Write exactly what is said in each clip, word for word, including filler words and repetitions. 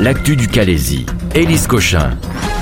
l'actu du Calaisis. Élise Cochin.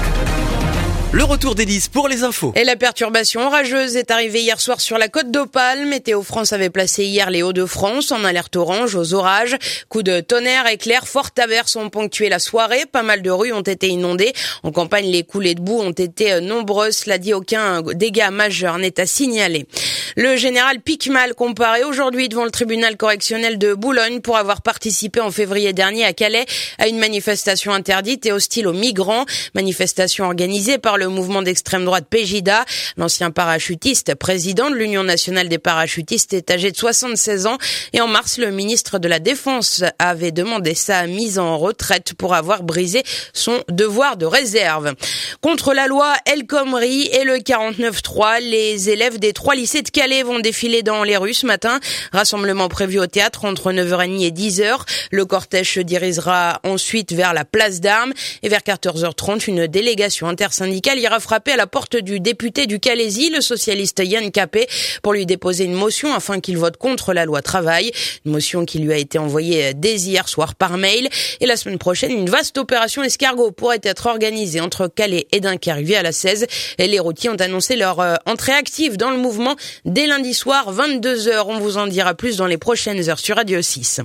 Le retour d'Élise pour les infos. Et la perturbation orageuse est arrivée hier soir sur la côte d'Opale. Météo France avait placé hier les Hauts-de-France en alerte orange aux orages. Coups de tonnerre, éclairs, fortes averses ont ponctué la soirée. Pas mal de rues ont été inondées. En campagne, les coulées de boue ont été nombreuses. Cela dit, aucun dégât majeur n'est à signaler. Le général Piquemal comparé aujourd'hui devant le tribunal correctionnel de Boulogne pour avoir participé en février dernier à Calais à une manifestation interdite et hostile aux migrants. Manifestation organisée par le mouvement d'extrême droite Pegida. L'ancien parachutiste, président de l'Union nationale des parachutistes, est âgé de soixante-seize ans et en mars, le ministre de la Défense avait demandé sa mise en retraite pour avoir brisé son devoir de réserve. Contre la loi El Khomri et le quarante-neuf trois, les élèves des trois lycées de Calais vont défiler dans les rues ce matin. Rassemblement prévu au théâtre entre neuf heures trente et dix heures. Le cortège se dirigera ensuite vers la place d'Armes et vers quatorze heures trente, une délégation intersyndicale ira frapper à la porte du député du Calaisis, le socialiste Yann Capet, pour lui déposer une motion afin qu'il vote contre la loi travail. Une motion qui lui a été envoyée dès hier soir par mail. Et la semaine prochaine, une vaste opération escargot pourrait être organisée entre Calais et Dunkerque via la seize. Et les routiers ont annoncé leur euh, entrée active dans le mouvement dès lundi soir, vingt-deux heures. On vous en dira plus dans les prochaines heures sur Radio six.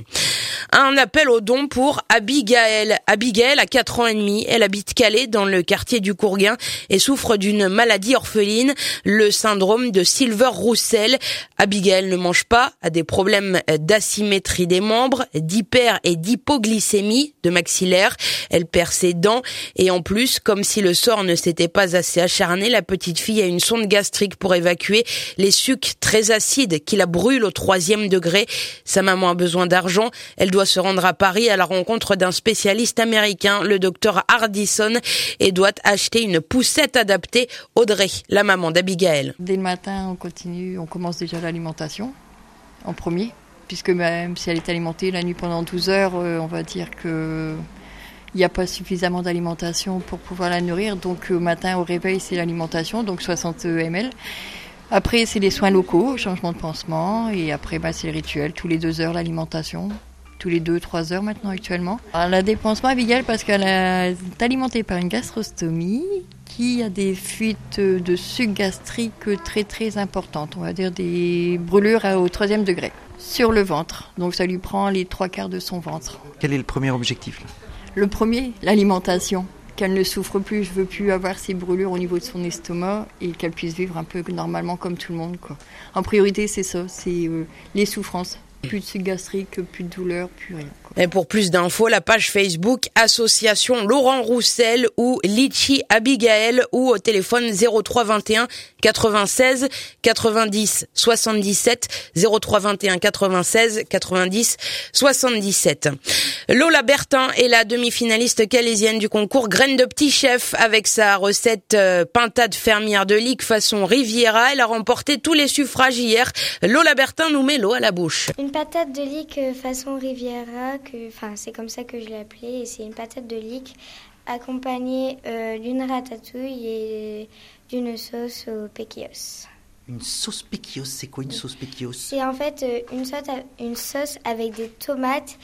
Un appel aux dons pour Abigail. Abigail a quatre ans et demi. Elle habite Calais dans le quartier du Courguin et souffre d'une maladie orpheline, le syndrome de Silver-Roussel. Abigail ne mange pas, a des problèmes d'asymétrie des membres, d'hyper et d'hypoglycémie de maxillaire. Elle perd ses dents et en plus, comme si le sort ne s'était pas assez acharné, la petite fille a une sonde gastrique pour évacuer les sucs très acides qui la brûlent au troisième degré. Sa maman a besoin d'argent. Elle doit se rendre à Paris à la rencontre d'un spécialiste américain, le docteur Hardison, et doit acheter une poussette adaptée. Audrey, la maman d'Abigail. Dès le matin, on continue, on commence déjà l'alimentation en premier, puisque même si elle est alimentée la nuit pendant douze heures, on va dire que il n'y a pas suffisamment d'alimentation pour pouvoir la nourrir. Donc au matin, au réveil, c'est l'alimentation, donc soixante millilitres. Après, c'est les soins locaux, changement de pansement, et après, bah, c'est le rituel, tous les deux heures l'alimentation. Tous les deux, trois heures maintenant actuellement. Elle a des pansements Abigail parce qu'elle est alimentée par une gastrostomie qui a des fuites de suc gastrique très très importantes. On va dire des brûlures au troisième degré sur le ventre. Donc ça lui prend les trois quarts de son ventre. Quel est le premier objectif là ? Le premier, l'alimentation. Qu'elle ne souffre plus, je veux plus avoir ces brûlures au niveau de son estomac et qu'elle puisse vivre un peu normalement comme tout le monde, quoi. En priorité, c'est ça, c'est euh, les souffrances. Plus de suc gastrique, plus de douleur, plus rien, quoi. Et pour plus d'infos, la page Facebook Association Laurent Roussel ou Litchi Abigail ou au téléphone zéro trois vingt et un quatre-vingt-seize quatre-vingt-dix soixante-dix-sept zéro trois vingt et un quatre-vingt-seize quatre-vingt-dix soixante-dix-sept. Lola Bertin est la demi-finaliste calaisienne du concours Graines de Petit Chef avec sa recette euh, pintade fermière de Lique façon Riviera. Elle a remporté tous les suffrages hier. Lola Bertin nous met l'eau à la bouche. Une patate de Lique façon Riviera, que, enfin c'est comme ça que je l'ai appelée, et c'est une patate de Lique accompagnée euh, d'une ratatouille et d'une sauce au péquillos. Une sauce péquillos, c'est quoi une sauce péquillos ? C'est en fait euh, une, sauce, une sauce avec des tomates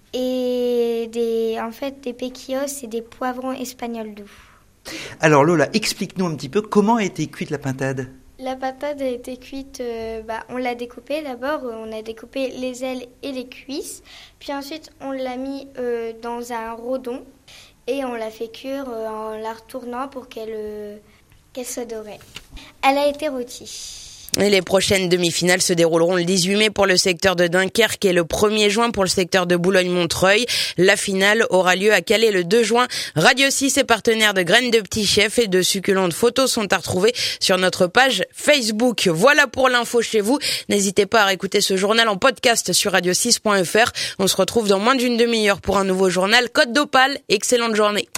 et des, en fait des péquillos et des poivrons espagnols doux. Alors Lola, explique-nous un petit peu comment a été cuite la pintade. La patate a été cuite, euh, bah, on l'a découpée d'abord, on a découpé les ailes et les cuisses, puis ensuite on l'a mis euh, dans un rodon et on l'a fait cuire euh, en la retournant pour qu'elle, euh, qu'elle soit dorée. Elle a été rôtie. Et les prochaines demi-finales se dérouleront le dix-huit mai pour le secteur de Dunkerque et le premier juin pour le secteur de Boulogne-Montreuil. La finale aura lieu à Calais le deux juin. Radio six est partenaire de Graines de Petit Chef et de succulentes photos sont à retrouver sur notre page Facebook. Voilà pour l'info chez vous. N'hésitez pas à réécouter ce journal en podcast sur radio six point f r. On se retrouve dans moins d'une demi-heure pour un nouveau journal Côte d'Opale. Excellente journée.